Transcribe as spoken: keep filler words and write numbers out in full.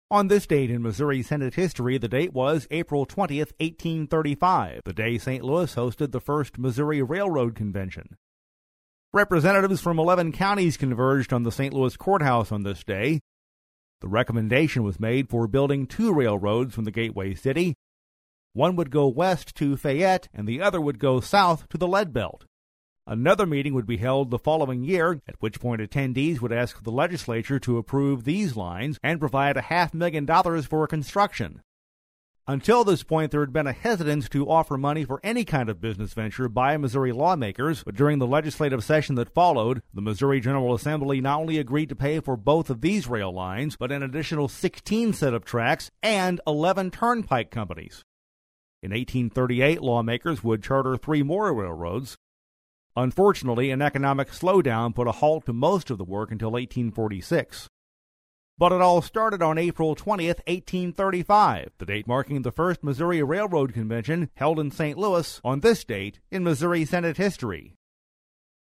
On this date in Missouri Senate history, the date was April twentieth, eighteen thirty-five, the day Saint Louis hosted the first Missouri Railroad Convention. Representatives from eleven counties converged on the Saint Louis courthouse on this day. The recommendation was made for building two railroads from the gateway city. One would go west to Fayette, and the other would go south to the Lead Belt. Another meeting would be held the following year, at which point attendees would ask the legislature to approve these lines and provide a half million dollars for construction. Until this point, there had been a hesitance to offer money for any kind of business venture by Missouri lawmakers, but during the legislative session that followed, the Missouri General Assembly not only agreed to pay for both of these rail lines, but an additional sixteen set of tracks and eleven turnpike companies. In eighteen thirty-eight, lawmakers would charter three more railroads. Unfortunately, an economic slowdown put a halt to most of the work until eighteen forty-six. But it all started on April twentieth, eighteen thirty-five, the date marking the first Missouri Railroad Convention held in Saint Louis on this date in Missouri Senate history.